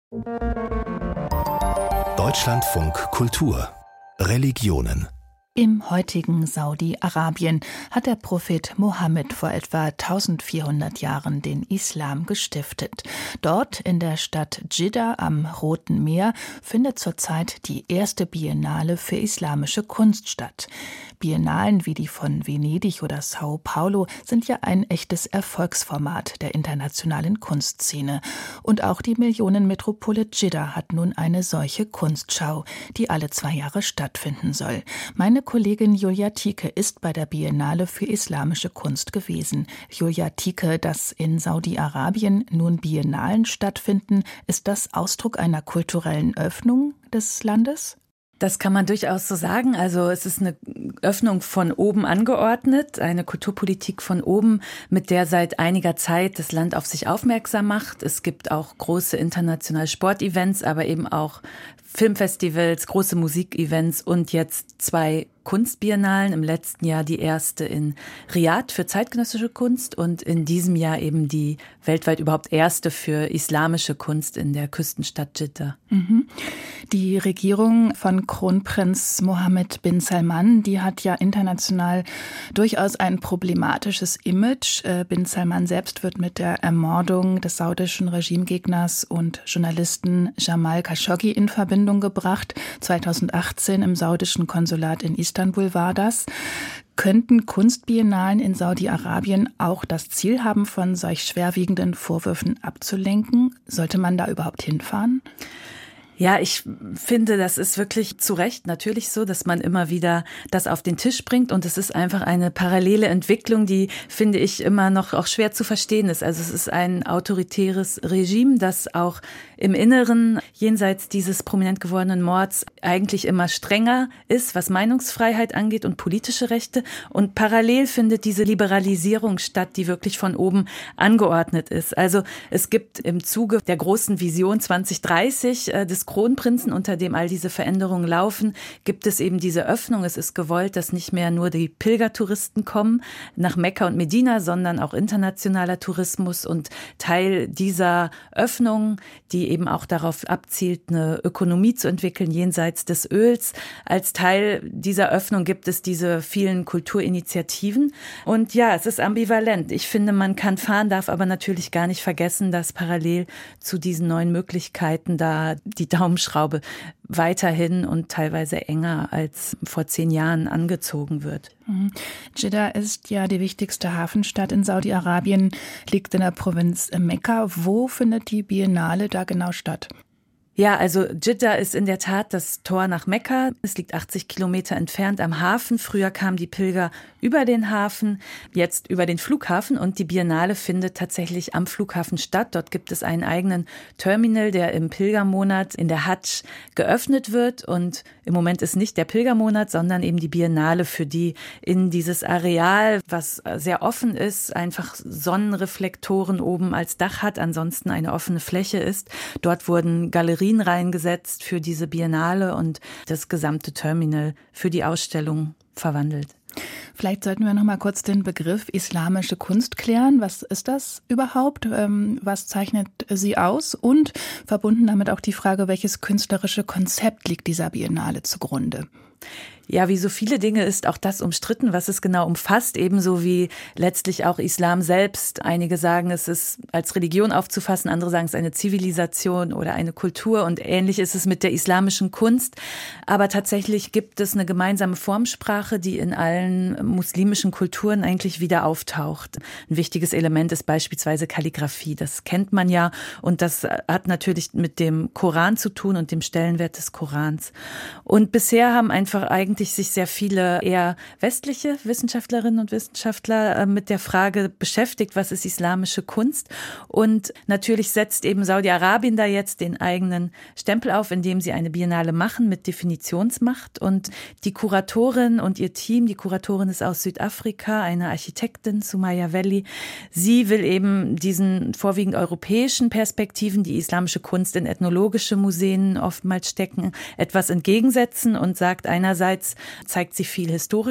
Deutschlandfunk Kultur Religionen. Im heutigen Saudi-Arabien hat der Prophet Mohammed vor etwa 1400 Jahren den Islam gestiftet. Dort in der Stadt Dschidda am Roten Meer findet zurzeit die erste Biennale für islamische Kunst statt. Biennalen wie die von Venedig oder Sao Paulo sind ja ein echtes Erfolgsformat der internationalen Kunstszene. Und auch die Millionenmetropole Dschidda hat nun eine solche Kunstschau, die alle 2 Jahre stattfinden soll. Meine Kollegin Julia Thieke ist bei der Biennale für islamische Kunst gewesen. Julia Thieke, dass in Saudi-Arabien nun Biennalen stattfinden, ist das Ausdruck einer kulturellen Öffnung des Landes? Das kann man durchaus so sagen. Also es ist eine Öffnung von oben angeordnet, eine Kulturpolitik von oben, mit der seit einiger Zeit das Land auf sich aufmerksam macht. Es gibt auch große internationale Sportevents, aber eben auch Filmfestivals, große Musikevents und jetzt 2 Kunstbiennalen. Im letzten Jahr die erste in Riad für zeitgenössische Kunst und in diesem Jahr eben die weltweit überhaupt erste für islamische Kunst in der Küstenstadt Dschidda. Die Regierung von Kronprinz Mohammed bin Salman, die hat ja international durchaus ein problematisches Image. Bin Salman selbst wird mit der Ermordung des saudischen Regimegegners und Journalisten Jamal Khashoggi in Verbindung gebracht. 2018 im saudischen Konsulat in Istanbul war das. Könnten Kunstbiennalen in Saudi-Arabien auch das Ziel haben, von solch schwerwiegenden Vorwürfen abzulenken? Sollte man da überhaupt hinfahren? Ja, ich finde, das ist wirklich zu Recht natürlich so, dass man immer wieder das auf den Tisch bringt und es ist einfach eine parallele Entwicklung, die, finde ich, immer noch auch schwer zu verstehen ist. Also es ist ein autoritäres Regime, das auch im Inneren, jenseits dieses prominent gewordenen Mords, eigentlich immer strenger ist, was Meinungsfreiheit angeht und politische Rechte. Und parallel findet diese Liberalisierung statt, die wirklich von oben angeordnet ist. Also es gibt im Zuge der großen Vision 2030 des Kronprinzen, unter dem all diese Veränderungen laufen, gibt es eben diese Öffnung. Es ist gewollt, dass nicht mehr nur die Pilgertouristen kommen nach Mekka und Medina, sondern auch internationaler Tourismus. Und Teil dieser Öffnung, die eben auch darauf abzielt, eine Ökonomie zu entwickeln jenseits des Öls. Als Teil dieser Öffnung gibt es diese vielen Kulturinitiativen. Und ja, es ist ambivalent. Ich finde, man kann fahren, darf aber natürlich gar nicht vergessen, dass parallel zu diesen neuen Möglichkeiten da die Daumenschraube weiterhin und teilweise enger als vor 10 Jahren angezogen wird. Dschidda ist ja die wichtigste Hafenstadt in Saudi-Arabien, liegt in der Provinz Mekka. Wo findet die Biennale da genau statt? Ja, also Dschidda ist in der Tat das Tor nach Mekka. Es liegt 80 Kilometer entfernt am Hafen. Früher kamen die Pilger über den Hafen, jetzt über den Flughafen. Und die Biennale findet tatsächlich am Flughafen statt. Dort gibt es einen eigenen Terminal, der im Pilgermonat in der Hadsch geöffnet wird. Und im Moment ist nicht der Pilgermonat, sondern eben die Biennale, für die in dieses Areal, was sehr offen ist, einfach Sonnenreflektoren oben als Dach hat, ansonsten eine offene Fläche ist. Dort wurden Galerien reingesetzt für diese Biennale und das gesamte Terminal für die Ausstellung verwandelt. Vielleicht sollten wir noch mal kurz den Begriff islamische Kunst klären. Was ist das überhaupt? Was zeichnet sie aus? Und verbunden damit auch die Frage, welches künstlerische Konzept liegt dieser Biennale zugrunde? Ja, wie so viele Dinge ist auch das umstritten, was es genau umfasst, ebenso wie letztlich auch Islam selbst. Einige sagen, es ist als Religion aufzufassen, andere sagen, es ist eine Zivilisation oder eine Kultur und ähnlich ist es mit der islamischen Kunst. Aber tatsächlich gibt es eine gemeinsame Formsprache, die in allen muslimischen Kulturen eigentlich wieder auftaucht. Ein wichtiges Element ist beispielsweise Kalligraphie. Das kennt man ja und das hat natürlich mit dem Koran zu tun und dem Stellenwert des Korans. Und bisher haben einfach eigentlich sich sehr viele eher westliche Wissenschaftlerinnen und Wissenschaftler mit der Frage beschäftigt, was ist islamische Kunst? Und natürlich setzt eben Saudi-Arabien da jetzt den eigenen Stempel auf, indem sie eine Biennale machen mit Definitionsmacht. Und die Kuratorin und ihr Team, die Kuratorin ist aus Südafrika, eine Architektin, Sumaya Veli, sie will eben diesen vorwiegend europäischen Perspektiven, die islamische Kunst in ethnologische Museen oftmals stecken, etwas entgegensetzen und sagt einerseits, zeigt sie viel historische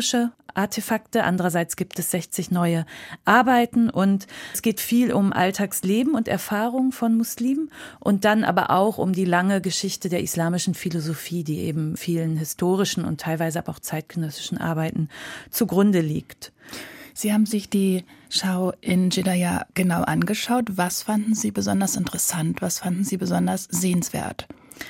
Artefakte, andererseits gibt es 60 neue Arbeiten und es geht viel um Alltagsleben und Erfahrung von Muslimen und dann aber auch um die lange Geschichte der islamischen Philosophie, die eben vielen historischen und teilweise aber auch zeitgenössischen Arbeiten zugrunde liegt. Sie haben sich die Schau in Dschidda ja genau angeschaut. Was fanden Sie besonders interessant? Was fanden Sie besonders sehenswert?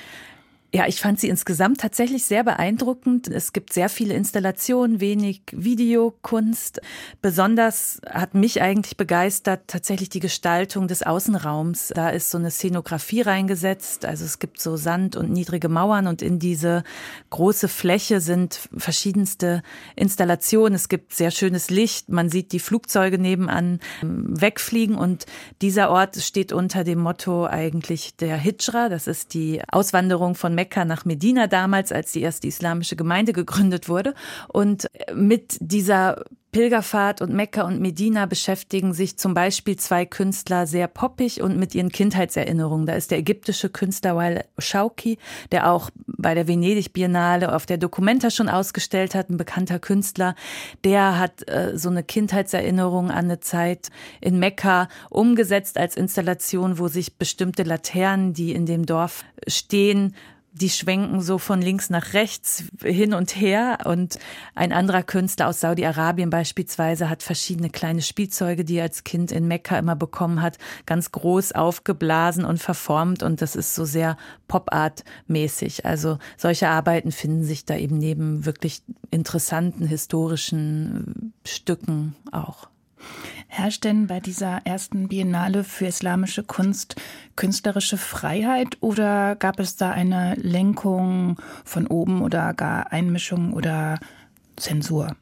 Ja, ich fand sie insgesamt tatsächlich sehr beeindruckend. Es gibt sehr viele Installationen, wenig Videokunst. Besonders hat mich eigentlich begeistert tatsächlich die Gestaltung des Außenraums. Da ist so eine Szenografie reingesetzt. Also es gibt so Sand und niedrige Mauern und in diese große Fläche sind verschiedenste Installationen. Es gibt sehr schönes Licht. Man sieht die Flugzeuge nebenan wegfliegen und dieser Ort steht unter dem Motto eigentlich der Hijra. Das ist die Auswanderung von Mekka nach Medina damals, als die erste islamische Gemeinde gegründet wurde. Und mit dieser Pilgerfahrt und Mekka und Medina beschäftigen sich zum Beispiel zwei Künstler sehr poppig und mit ihren Kindheitserinnerungen. Da ist der ägyptische Künstler Wael Shawky, der auch bei der Venedig-Biennale auf der Documenta schon ausgestellt hat, ein bekannter Künstler. Der hat so eine Kindheitserinnerung an eine Zeit in Mekka umgesetzt als Installation, wo sich bestimmte Laternen, die in dem Dorf stehen, die schwenken so von links nach rechts hin und her und ein anderer Künstler aus Saudi-Arabien beispielsweise hat verschiedene kleine Spielzeuge, die er als Kind in Mekka immer bekommen hat, ganz groß aufgeblasen und verformt und das ist so sehr Pop-Art-mäßig. Also solche Arbeiten finden sich da eben neben wirklich interessanten historischen Stücken auch. Herrscht denn bei dieser ersten Biennale für islamische Kunst künstlerische Freiheit oder gab es da eine Lenkung von oben oder gar Einmischung oder Zensur?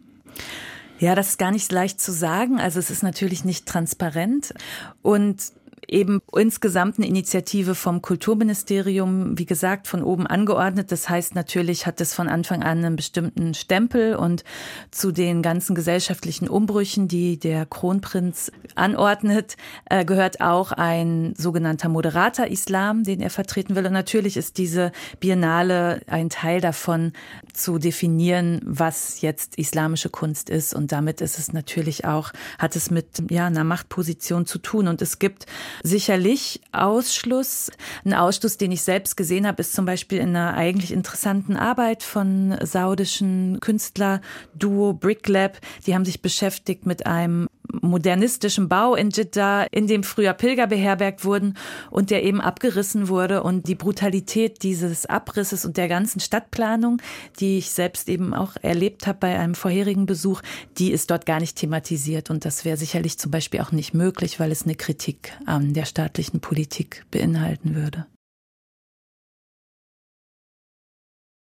Ja, das ist gar nicht leicht zu sagen. Also es ist natürlich nicht transparent und eben insgesamt eine Initiative vom Kulturministerium, wie gesagt, von oben angeordnet. Das heißt, natürlich hat es von Anfang an einen bestimmten Stempel und zu den ganzen gesellschaftlichen Umbrüchen, die der Kronprinz anordnet, gehört auch ein sogenannter moderater Islam, den er vertreten will. Und natürlich ist diese Biennale ein Teil davon, zu definieren, was jetzt islamische Kunst ist. Und damit ist es natürlich auch, hat es mit einer Machtposition zu tun. Und es gibt sicherlich Ausschluss. Ein Ausschluss, den ich selbst gesehen habe, ist zum Beispiel in einer eigentlich interessanten Arbeit von saudischen Künstlerduo Bricklab. Die haben sich beschäftigt mit einem modernistischen Bau in Dschidda, in dem früher Pilger beherbergt wurden und der eben abgerissen wurde. Und die Brutalität dieses Abrisses und der ganzen Stadtplanung, die ich selbst eben auch erlebt habe bei einem vorherigen Besuch, die ist dort gar nicht thematisiert. Und das wäre sicherlich zum Beispiel auch nicht möglich, weil es eine Kritik an der staatlichen Politik beinhalten würde.